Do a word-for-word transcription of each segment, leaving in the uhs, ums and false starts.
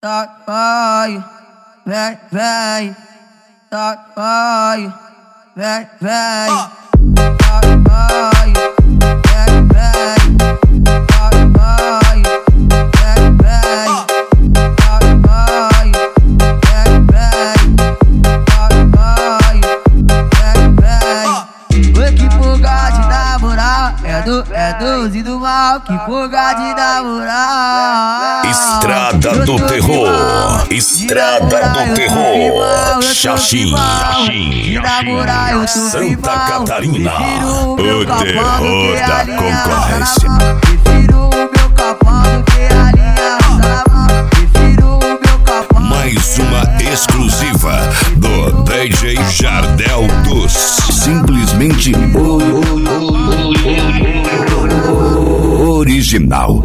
Tá, vai, vem, vem. Tá, vai, vem, vem. Tá, vai, vem, vem. Tá, vai, vem, vem. Tá, vai, vem, vem. Tá, vai, vem, vem. Oi, que fuga de namorar. É do, é do e do mal. Que fuga de namorar. Estrada do Terror, Estrada do Terror, Xaxim, Santa Catarina, o terror da concorrência. Prefiro o meu capão do que a linha. Prefiro o meu capão. Mais uma exclusiva do D J Jardel dos simplesmente original.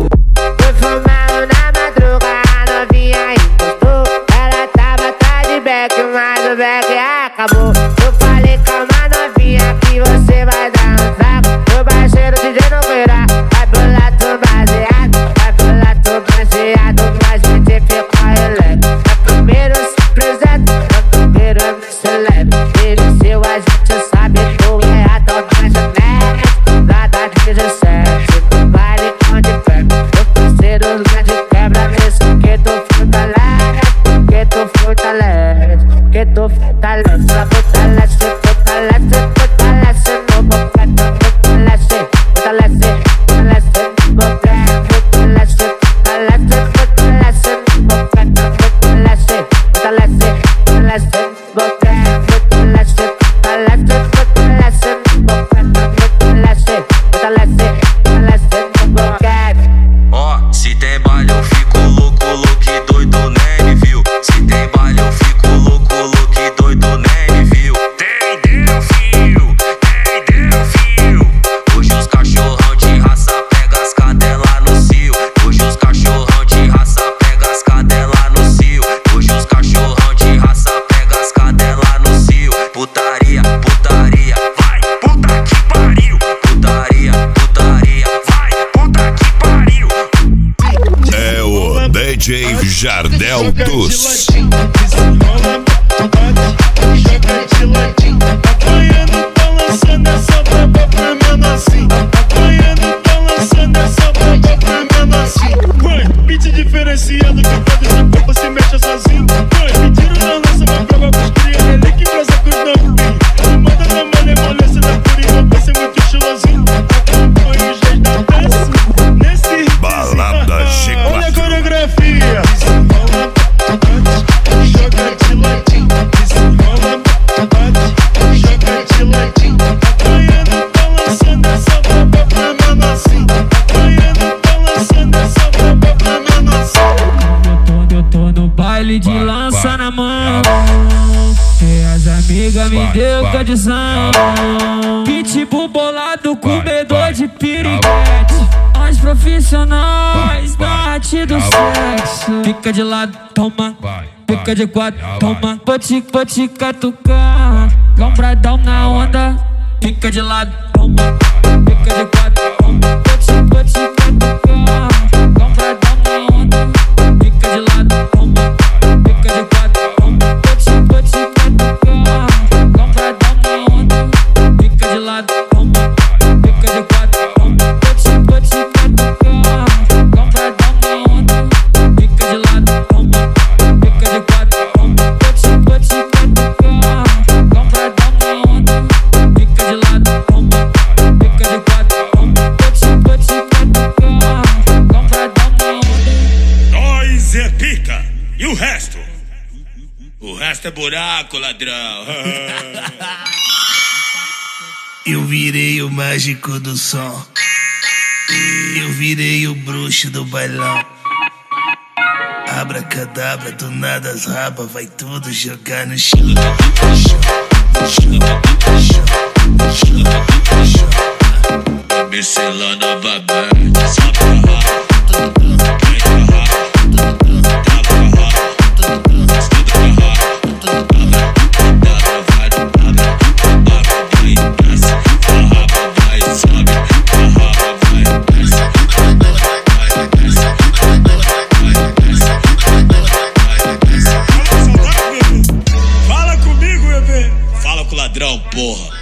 Mas o back acabou. Eu falei, calma novinha, que você vai dar um saco. Meu parceiro D J não virá. Vai pular tu baseado, vai pular tu baseado. Mas a gente fica releve. É primeiro se presente, é primeiro se leve. Desceu a gente sabe, tu é a toda janela. Nada de dezessete, no baile onde pega. Meu parceiro lá de quebra, nesse que tu fortalece, que tu fortalece. Que tu fortalece, fortalece, fortalece, fortalece no boquete, fortalece, fortalece, fortalece no boquete, fortalece, fortalece, fortalece no boquete, fortalece, fortalece, fortalece no boquete, fortalece, fortalece, fortalece no boquete, fortalece, fortalece, fortalece no boquete. Ó, se tem baile eu fico louco, louco e doido, nem me viu. Se tem baile eu fico louco, que doido nem me viu. Entendeu, fio? Entendeu, fio? Hoje os cachorrão de raça pega as cadelas no cio. Hoje os cachorrão de raça pega as cadelas no cio. Hoje os cachorrão de raça pega as cadelas no cio. Putaria, putaria, vai, puta que pariu. Putaria, putaria, vai, puta que pariu. É o D J Jardel dos joga de ladinho, apanhando, balançando essa braba tremendo assim. Apanhando, balançando essa braba tremendo assim. Vai, beat diferenciado que pode ser culpa se mexa sozinho. Vai, me tiro na lança, uma prova com os cria, ele que preza com os novinhos. Manda na malemolência, na purinha, vai ser muito estilosinho. Acompanha os reis da dança, nesse balada G quatro. Olha a coreografia. Joga de ladinho, joga de ladinho, apanhando, balançando essa braba tremendo assim. Apanhando, balançando essa braba tremendo assim. Eu tô no baile de lança na mão, e as amigas me deu condição. Pitbull bolado, comedor de piriguete. Nós profissionais da arte do sexo. Fica de lado, toma. Fica de quatro, toma. Vou te, vou te catucar. Lombradão na onda. Fica de lado, toma. Fica de quatro, toma. Vou te, vou te catucar. Lombradão na onda. Fica de lado, toma. Fica de quatro, toma. Vou te, vou te catucar. Lombradão na onda. Fica de lado, toma. Fica de quatro, toma. Vou te, vou te catucar. Lombradão na onda. Fica de lado, toma. Fica de quatro, toma. Vou te, vou te catucar. Lombradão na onda. Fica de lado, toma. Fica de quatro, toma. Vou te, vou te catucar. Lombradão na onda. Nós é pica. E o resto? O resto é buraco, ladrão. Eu virei o mágico do som. Eu virei o bruxo do bailão. Abracadabra, do nada as rabas, vai tudo jogar no chão. Me selou novamente, só pra lá. Vem pra lá, tá pra lá. Escuta pra lá. Vai, vai, desce. Vai, sobe. Vai, desce. Vai, desce. ladrão, porra.